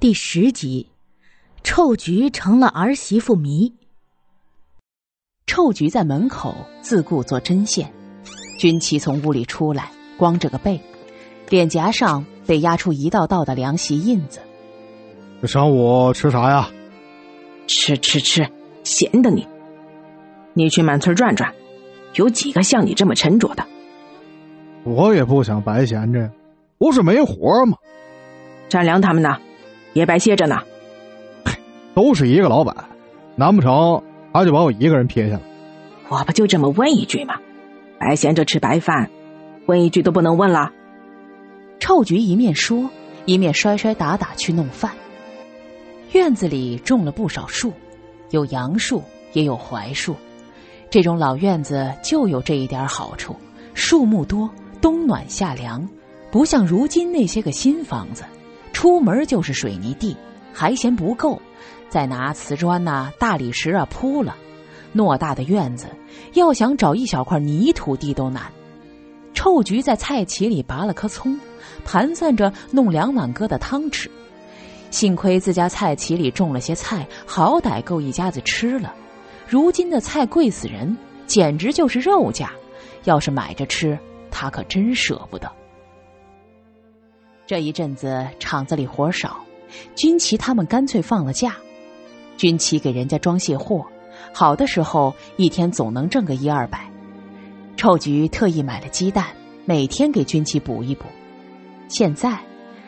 第10集，臭菊成了儿媳妇迷。 臭菊在门口自顾做针线，军旗从屋里出来，光着个背，脸颊上被压出一道道的凉席印子。 这上午吃啥呀？ 吃，闲的你。你去满村转转，有几个像你这么沉着的？ 我也不想白闲着，不是没活吗？ 占良他们呢，也白歇着呢。 都是一个老板，难不成他就把我一个人撇下了？ 我不就这么问一句吗？白闲着吃白饭，问一句都不能问了。 臭菊一面说，一面摔摔打打去弄饭。院子里种了不少树，有杨树也有槐树。这种老院子就有这一点好处，树木多，冬暖夏凉，不像如今那些个新房子，出门就是水泥地，还嫌不够，再拿瓷砖大理石铺了。偌大的院子，要想找一小块泥土地都难。臭菊在菜畦里拔了颗葱，盘算着弄2碗疙瘩汤吃。幸亏自家菜畦里种了些菜，好歹够一家子吃了。如今的菜贵死人，简直就是肉价，要是买着吃，他可真舍不得。这一阵子厂子里活少，军旗他们干脆放了假。军旗给人家装卸货，好的时候一天总能挣个100-200。臭菊特意买了鸡蛋，每天给军旗补一补。现在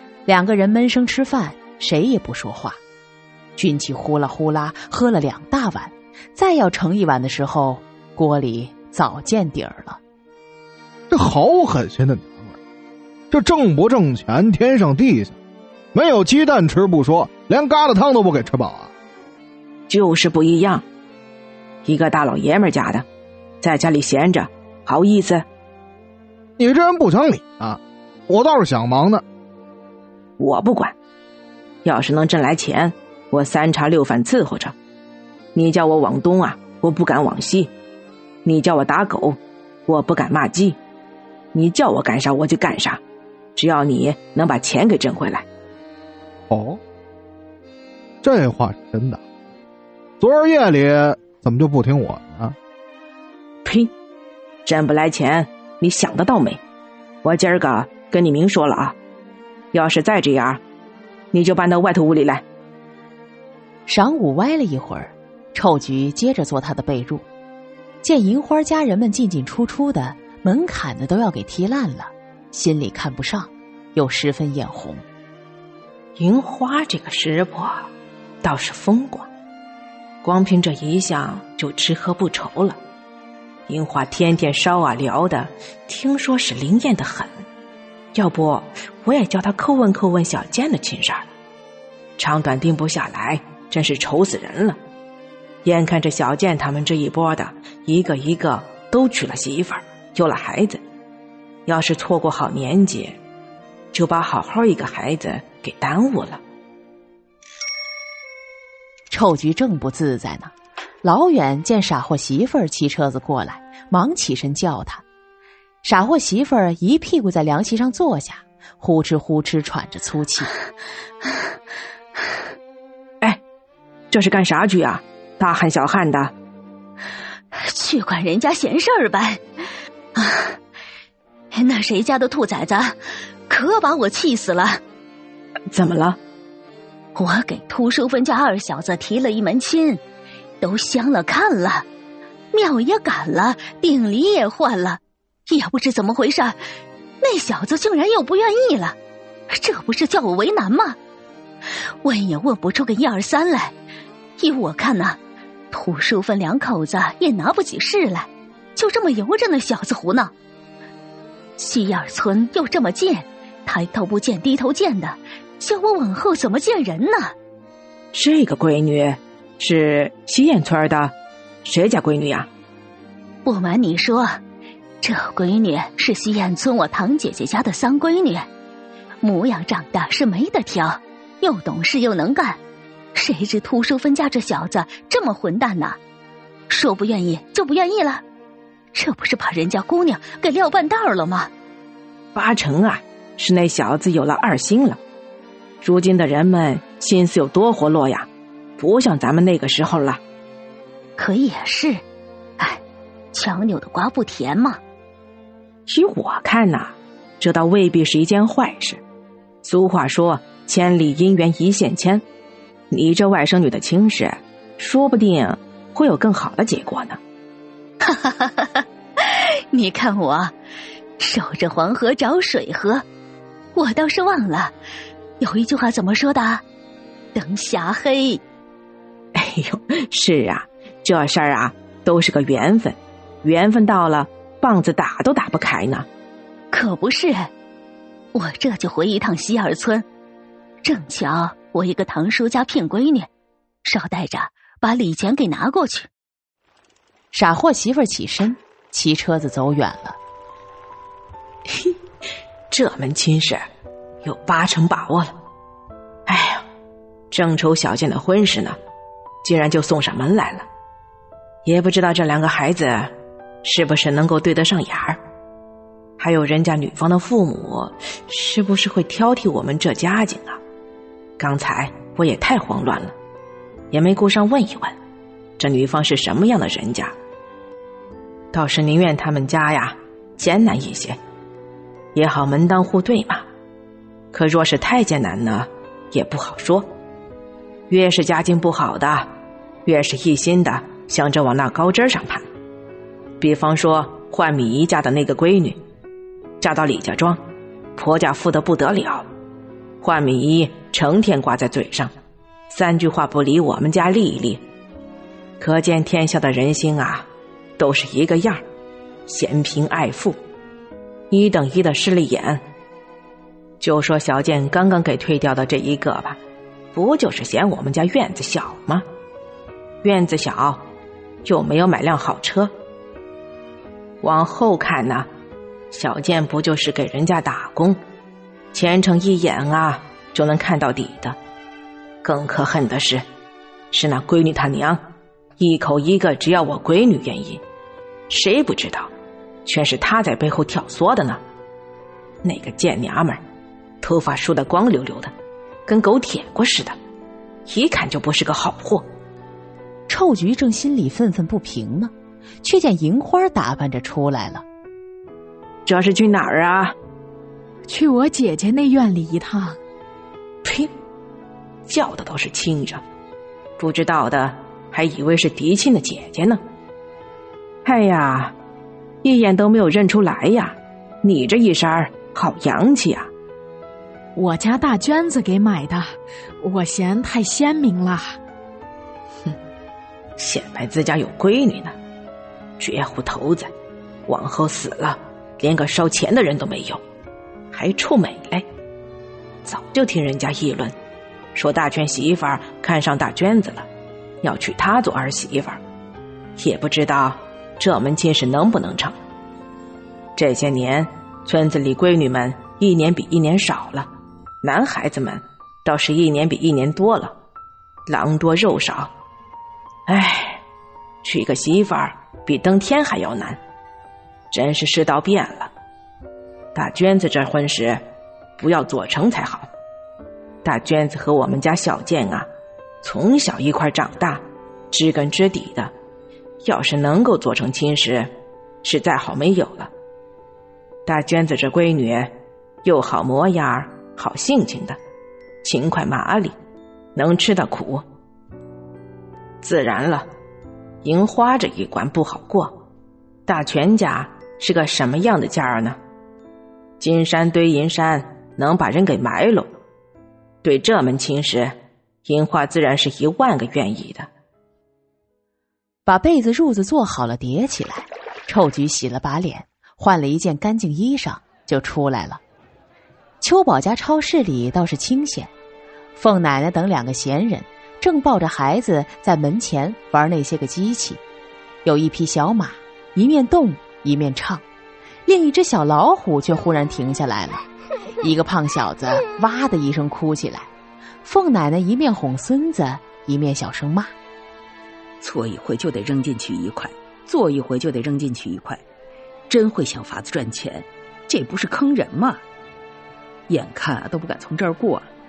2个人闷声吃饭，谁也不说话。军旗呼啦呼啦喝了2大碗，再要盛1碗的时候，锅里早见底儿了。 这好狠心的娘们儿，这挣不挣钱天上地下，没有鸡蛋吃不说，连疙瘩汤都不给吃饱啊！ 就是不一样，一个大老爷们家的，在家里闲着好意思？ 你这人不讲理啊！我倒是想忙呢。 我不管，要是能挣来钱，我3茶6饭伺候着。你叫我往东我不敢往西；你叫我打狗，我不敢骂鸡；你叫我干啥我就干啥，只要你能把钱给挣回来。 哦，这话是真的。昨儿夜里怎么就不听我的呢？ 呸！挣不来钱，你想得到没？我今儿个跟你明说了要是再这样，你就搬到外头屋里来。 晌午歪了一会儿，臭菊接着做他的被褥。见银花家人们进进出出的，门槛子都要给踢烂了，心里看不上，又十分眼红。 银花这个师婆倒是风光，光凭这一项就吃喝不愁了。银花天天烧聊的，听说是灵验的很。要不我也叫他叩问叩问小健的亲事儿，长短定不下来，真是愁死人了。眼看着小健他们这一波的，一个一个都娶了媳妇儿，有了孩子，要是错过好年纪，就把好好一个孩子给耽误了。 臭菊正不自在呢，老远见傻货媳妇儿骑车子过来，忙起身叫他。傻货媳妇儿一屁股在凉席上坐下，呼哧呼哧喘着粗气。 哎，这是干啥去啊？大汗小汗的。 去管人家闲事儿呗。那谁家的兔崽子可把我气死了。 怎么了？ 我给秃叔分家2小子提了一门亲，都相了看了，庙也赶了，定礼也换了，也不知怎么回事，那小子竟然又不愿意了，这不是叫我为难吗？问也问不出个1、2、3来。依我看秃叔分2口子也拿不起事来，就这么由着那小子胡闹。西眼村又这么近，抬头不见低头见的，叫我往后怎么见人呢？ 这个闺女是西眼村的，谁家闺女呀？ 不瞒你说，这闺女是西眼村我堂姐姐家的3闺女，模样长得是没得挑，又懂事又能干。谁知秃叔分家这小子这么混蛋呢？说不愿意就不愿意了，这不是把人家姑娘给撂半道了吗？ 8成是那小子有了2心了。 如今的人们心思有多活络呀，不像咱们那个时候了。 可也是，哎，强扭的瓜不甜嘛。 依我看呐，这倒未必是一件坏事。俗话说千里姻缘一线牵，你这外甥女的亲事，说不定会有更好的结果呢。 哈哈哈哈！你看我守着黄河找水喝，我倒是忘了有一句话怎么说的？灯瞎黑。 哎呦，是啊，这事儿啊都是个缘分，缘分到了，棒子打都打不开呢。 可不是，我这就回一趟西二村，正巧我一个堂叔家聘闺女，捎带着把礼钱给拿过去。 傻货媳妇儿起身，骑车子走远了。 嘿，这门亲事有80%把握了。哎呀，正愁小健的婚事呢，竟然就送上门来了。也不知道这2个孩子是不是能够对得上眼儿，还有人家女方的父母是不是会挑剔我们这家境啊？刚才我也太慌乱了，也没顾上问一问这女方是什么样的人家。倒是宁愿他们家呀艰难一些，也好门当户对嘛。可若是太艰难呢，也不好说。越是家境不好的，越是一心的想着往那高枝上攀。比方说换米姨家的那个闺女，嫁到李家庄，婆家富得不得了，换米姨成天挂在嘴上，3句话不理我们家丽丽。可见天下的人心啊，都是一个样，嫌贫爱富，一等一的势利眼。就说小健刚刚给退掉的这一个吧，不就是嫌我们家院子小吗？院子小，又没有买辆好车。往后看呢，小健不就是给人家打工，前程一眼啊就能看到底的。更可恨的是那闺女她娘一口一个只要我闺女愿意，谁不知道全是她在背后挑唆的呢。那个贱娘们儿，头发梳得光溜溜的，跟狗舔过似的，一看就不是个好货。 臭菊正心里愤愤不平呢，却见银花打扮着出来了。 这是去哪儿啊？ 去我姐姐那院里一趟。 呸，叫的都是亲着，不知道的还以为是嫡亲的姐姐呢。哎呀，一眼都没有认出来呀，你这一身好洋气啊。 我家大娟子给买的，我嫌太鲜明了。 哼，显摆自家有闺女呢，绝户头子，往后死了连个烧钱的人都没有，还臭美嘞。早就听人家议论，说大娟媳妇儿看上大娟子了，要娶她做儿媳妇儿，也不知道这门亲事能不能成。这些年村子里闺女们一年比一年少了，男孩子们倒是一年比一年多了，狼多肉少。唉，娶个媳妇儿比登天还要难，真是世道变了。大娟子这婚事不要做成才好。大娟子和我们家小健啊，从小一块长大，知根知底的，要是能够做成亲事，是再好没有了。大娟子这闺女又好模样，好性情的，勤快麻利，能吃的苦。自然了，银花这一关不好过。大全家是个什么样的家儿呢？金山堆银山，能把人给埋了。对这门亲事，银花自然是10000个愿意的。 把被子褥子做好了叠起来，臭菊洗了把脸，换了一件干净衣裳就出来了。秋宝家超市里倒是清闲，凤奶奶等2个闲人正抱着孩子在门前玩那些个机器，有一匹小马一面动一面唱，另一只小老虎却忽然停下来了。一个胖小子哇的一声哭起来，凤奶奶一面哄孙子一面小声骂： 搓一回就得扔进去1块，做一回就得扔进去1块，真会想法子赚钱，这不是坑人吗？眼看都不敢从这儿过了，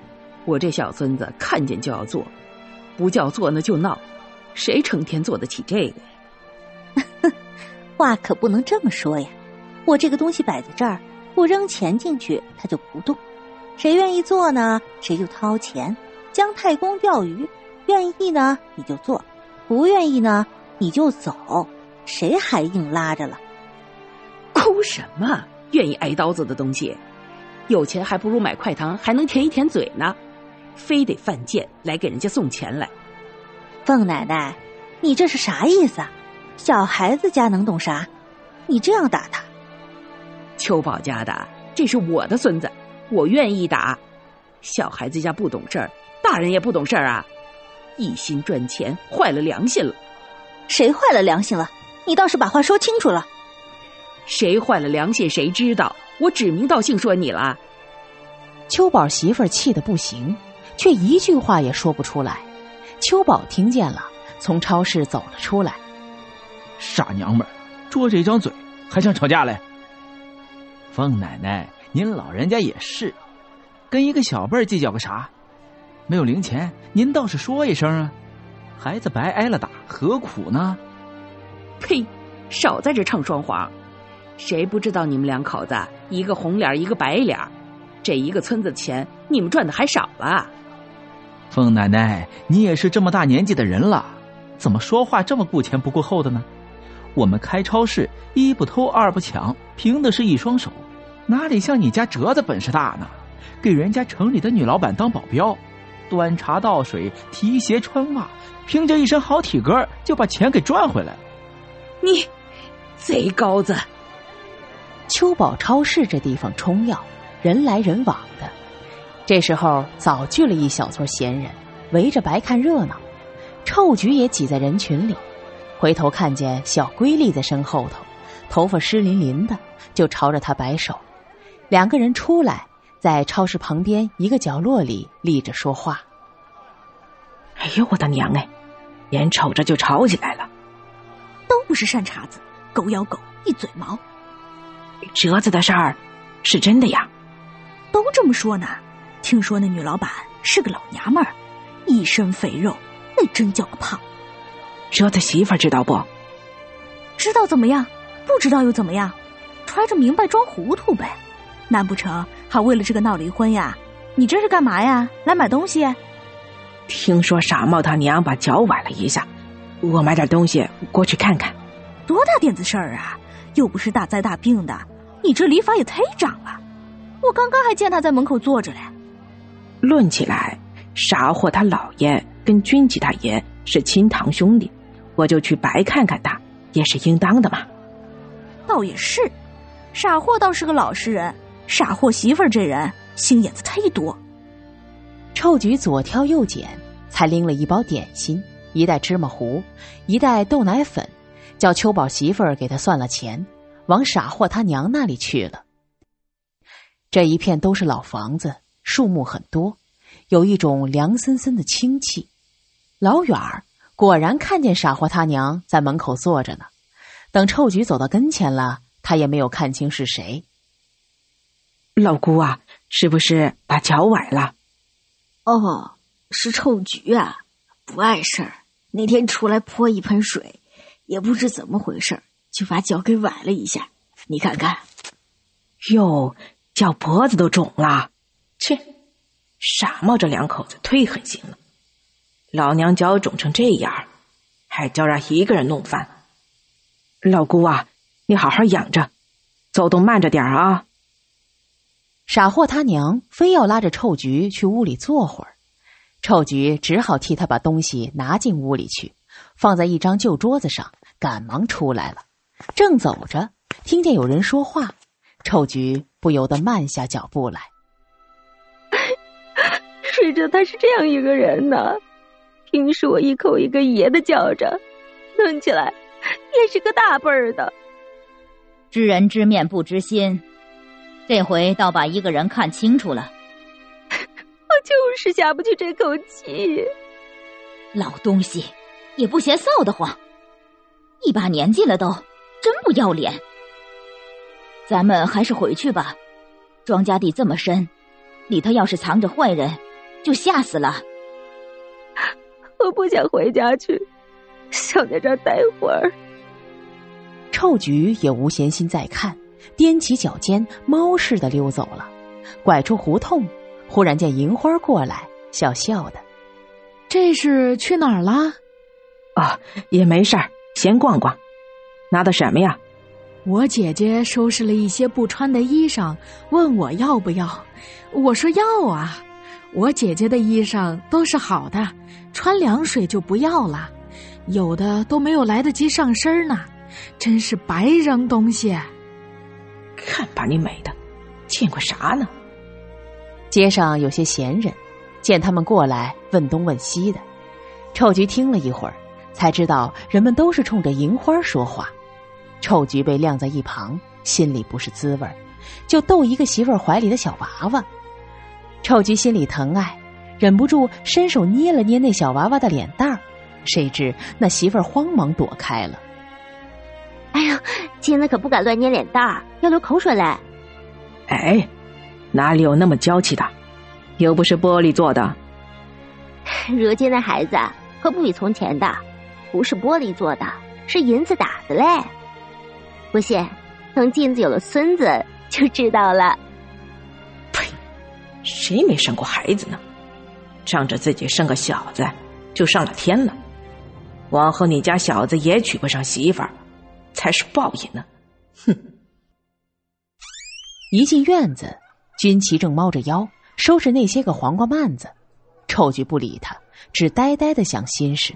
我这小孙子看见就要做，不叫做那就闹，谁成天做得起这个呀？ 话可不能这么说呀，我这个东西摆在这儿，我扔钱进去它就不动，谁愿意做呢谁就掏钱，姜太公钓鱼，愿意呢你就做，不愿意呢你就走，谁还硬拉着了？ 哭什么？愿意挨刀子的东西，有钱还不如买块糖，还能填一填嘴呢，非得犯贱来给人家送钱来。 凤奶奶，你这是啥意思啊？小孩子家能懂啥？你这样打他。 秋宝家的，这是我的孙子，我愿意打。小孩子家不懂事儿，大人也不懂事儿啊，一心赚钱，坏了良心了。 谁坏了良心了？你倒是把话说清楚了。 谁坏了良心谁知道，我指名道姓说你了。 秋宝媳妇儿气得不行，却一句话也说不出来。秋宝听见了，从超市走了出来。 傻娘们儿，拙这张嘴还想吵架嘞？凤奶奶，您老人家也是，跟一个小辈儿计较个啥？没有零钱您倒是说一声啊，孩子白挨了打何苦呢？ 呸，少在这唱双簧，谁不知道你们两口子一个红脸一个白脸，这一个村子的钱你们赚的还少了。 凤奶奶，你也是这么大年纪的人了，怎么说话这么顾前不顾后的呢？我们开超市，一不偷二不抢，凭的是一双手，哪里像你家折子本事大呢？给人家城里的女老板当保镖，端茶倒水，提鞋穿袜，凭着一身好体格就把钱给赚回来了。 你贼羔子！ 秋宝超市这地方冲要，人来人往的。这时候早聚了一小撮闲人，围着白看热闹。臭菊也挤在人群里，回头看见小龟立在身后头，头发湿淋淋的，就朝着他摆手。两个人出来，在超市旁边一个角落里立着说话。 哎呦我的娘哎，眼瞅着就吵起来了。 都不是善茬子，狗咬狗，一嘴毛。 折子的事儿是真的呀？ 都这么说呢。听说那女老板是个老娘们儿，一身肥肉，那真叫个胖。 折子媳妇知道不？ 知道怎么样？不知道又怎么样？揣着明白装糊涂呗。难不成还为了这个闹离婚呀？你这是干嘛呀？来买东西？ 听说傻帽他娘把脚崴了一下，我买点东西过去看看。 多大点子事儿啊，又不是大灾大病的，你这理发也忒长了。我刚刚还见他在门口坐着嘞。 论起来，傻货他姥爷跟军吉大爷是亲堂兄弟，我就去白看看他也是应当的嘛。 倒也是，傻货倒是个老实人，傻货媳妇儿这人心眼子忒多。 臭菊左挑右拣，才拎了一包点心，一袋芝麻糊，一袋豆奶粉，叫秋宝媳妇儿给他算了钱，往傻货他娘那里去了。这一片都是老房子，树木很多，有一种凉森森的清气。老远儿果然看见傻货他娘在门口坐着呢。等臭菊走到跟前了，他也没有看清是谁。 老姑啊，是不是把脚崴了？ 哦，是臭菊啊，不碍事儿。那天出来泼一盆水，也不知怎么回事，就把脚给崴了一下。你看看， 哟，脚脖子都肿了。切，傻帽这两口子忒狠心了。老娘脚肿成这样，还叫人一个人弄翻。老姑啊，你好好养着，走动慢着点啊。 傻货他娘非要拉着臭菊去屋里坐会儿，臭菊只好替他把东西拿进屋里去，放在一张旧桌子上，赶忙出来了。正走着，听见有人说话，臭菊不由得慢下脚步来。 谁知道他是这样一个人呢？平时我一口一个爷的叫着，论起来也是个大辈儿的。 知人知面不知心，这回倒把一个人看清楚了。 我就是下不去这口气。 老东西也不嫌臊得慌，一把年纪了都真不要脸。咱们还是回去吧，庄稼地这么深，里头要是藏着坏人， 就吓死了。 我不想回家去，想在这儿待会儿。 臭菊也无闲心再看，踮起脚尖，猫似的溜走了。拐出胡同，忽然见银花过来，笑笑的：“ 这是去哪儿了？”“ 也没事儿，闲逛逛。拿的什么呀？”“ 我姐姐收拾了一些不穿的衣裳，问我要不要。我说要啊。我姐姐的衣裳都是好的，穿凉水就不要了，有的都没有来得及上身呢，真是白扔东西。”“ 看把你美的，见过啥呢？” 街上有些闲人，见他们过来问东问西的。臭菊听了一会儿，才知道人们都是冲着银花说话。臭菊被晾在一旁，心里不是滋味，就逗一个媳妇儿怀里的小娃娃。臭菊心里疼爱，忍不住伸手捏了捏那小娃娃的脸蛋儿，谁知那媳妇儿慌忙躲开了。 “哎呀，亲子可不敢乱捏脸蛋儿，要流口水嘞。”“ 哎，哪里有那么娇气的？又不是玻璃做的。”“ 如今的孩子可不比从前的，不是玻璃做的，是银子打的嘞。不信，等镜子有了孙子就知道了。”“ 呸！谁没生过孩子呢？仗着自己生个小子就上了天了。往后你家小子也娶不上媳妇儿，才是报应呢。哼！” 一进院子，军旗正猫着腰收拾那些个黄瓜蔓子。臭菊不理他，只呆呆地想心事。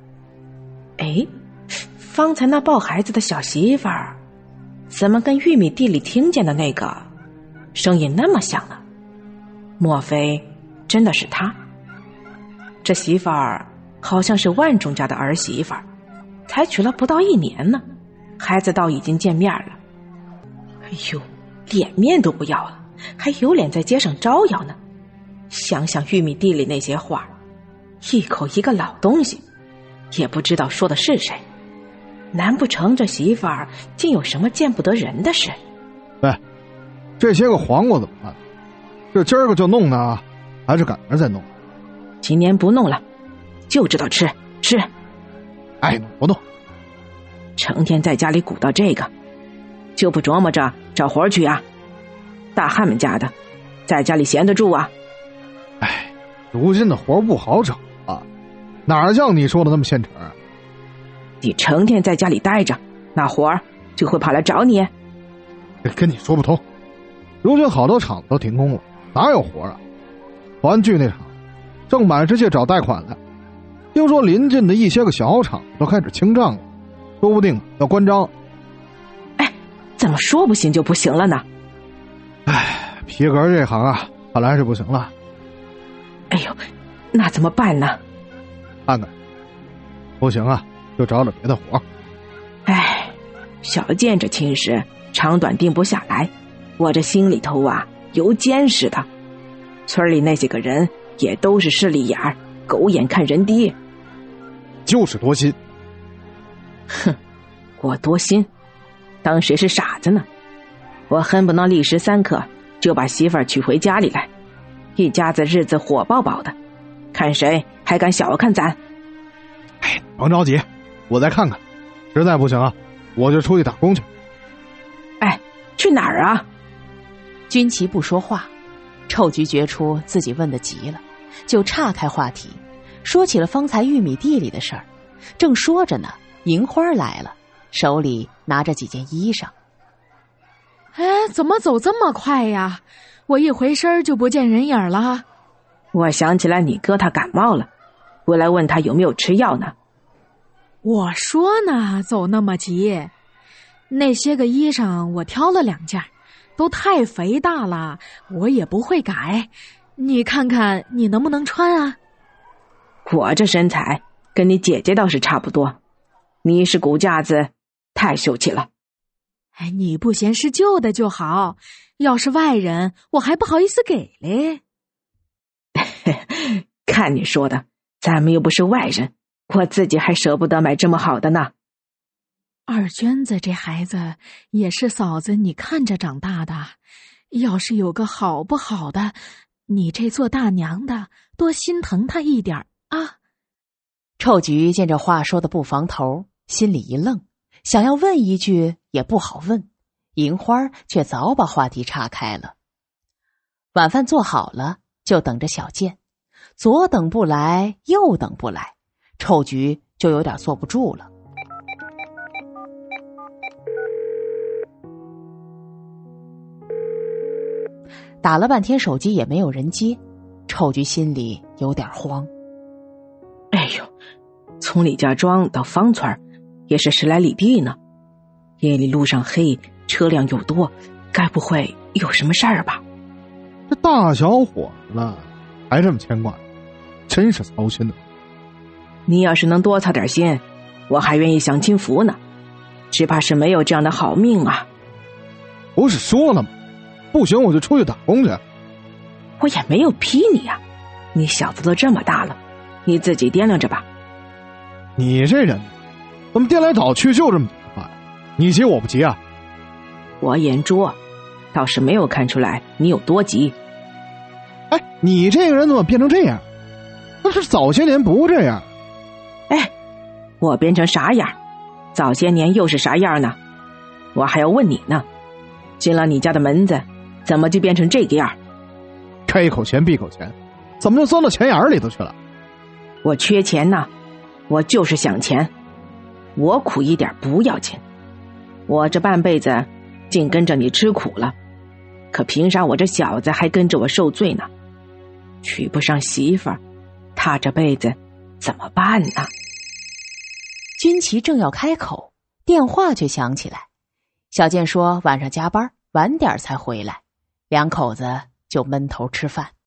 “哎，方才那抱孩子的小媳妇儿，怎么跟玉米地里听见的那个声音那么像呢？莫非真的是她？这媳妇儿好像是万仲家的儿媳妇儿，才娶了不到1年呢，孩子倒已经见面了。哎呦，脸面都不要了，还有脸在街上招摇呢？想想玉米地里那些话，一口一个老东西，也不知道说的是谁。难不成这媳妇儿竟有什么见不得人的事？”“ 喂，这些个黄瓜怎么办？这今儿个就弄呢，还是赶着再弄？”“ 今年不弄了，就知道吃。 爱弄不弄， 成天在家里鼓捣这个，就不琢磨着找活去啊？大汉们家的，在家里闲得住啊？”“ 哎，如今的活不好找啊，哪像你说的那么现成？ 你成天在家里待着，那活儿就会跑来找你。”“ 跟你说不通，如今好多厂子都停工了，哪有活啊？团聚那厂正满世界找贷款呢，听说临近的一些个小厂都开始清账了，说不定要关张。”“ 哎，怎么说不行就不行了呢？”“ 哎，皮革这行啊，看来是不行了。”“ 哎呦，那怎么办呢？”“ 看看，不行啊，就找点别的活。”“ 哎，小见这亲事，长短定不下来，我这心里头啊油煎似的。村里那些个人也都是势利眼儿，狗眼看人低。”“ 就是多心。”“ 哼，我多心，当谁是傻子呢？我恨不能立时3刻就把媳妇儿娶回家里来，一家子日子火爆爆的，看谁还敢小看咱。”“ 哎，甭着急，我再看看，实在不行啊，我就出去打工去。”“ 哎，去哪儿啊？” 军旗不说话，臭菊觉出自己问得急了，就岔开话题，说起了方才玉米地里的事儿。正说着呢，银花来了，手里拿着几件衣裳。 “哎，怎么走这么快呀？我一回身就不见人影了。”“ 我想起来你哥他感冒了，回来问他有没有吃药呢。”“ 我说呢，走那么急。那些个衣裳我挑了2件，都太肥大了，我也不会改。你看看你能不能穿啊？”“ 我这身材跟你姐姐倒是差不多，你是骨架子，太秀气了。”“ 哎，你不嫌是旧的就好，要是外人我还不好意思给嘞。”“ 看你说的，咱们又不是外人，我自己还舍不得买这么好的呢。”“ 二娟子这孩子也是嫂子你看着长大的，要是有个好不好的， 你这做大娘的多心疼他一点啊。 臭菊见这话说的不防头，心里一愣，想要问一句也不好问，银花却早把话题岔开了。晚饭做好了，就等着小健，左等不来，右等不来，臭菊就有点坐不住了。打了半天手机也没有人接，臭菊心里有点慌。 哎呦，从李家庄到方村也是10来里地呢，夜里路上黑，车辆又多，该不会有什么事儿吧？ 这大小伙子了，还这么牵挂，真是操心的。 你要是能多操点心，我还愿意享清福呢，只怕是没有这样的好命啊。 不是说了吗？不行我就出去打工去。 我也没有批你呀，你小子都这么大了，你自己掂量着吧。 你这人怎么颠来倒去就这么几句话呀？你急我不急啊？ 我眼拙，倒是没有看出来你有多急。 哎，你这个人怎么变成这样？那是早些年不这样。 哎，我变成啥样？早些年又是啥样呢？我还要问你呢。进了你家的门子，怎么就变成这个样？ 开口钱闭口钱，怎么就钻到钱眼里头去了？ 我缺钱呢，我就是想钱，我苦一点不要紧。我这半辈子竟跟着你吃苦了，可凭啥我这小子还跟着我受罪呢？娶不上媳妇儿，他这辈子怎么办呢？ 军旗正要开口，电话却响起来。小健说晚上加班，晚点才回来，两口子就闷头吃饭。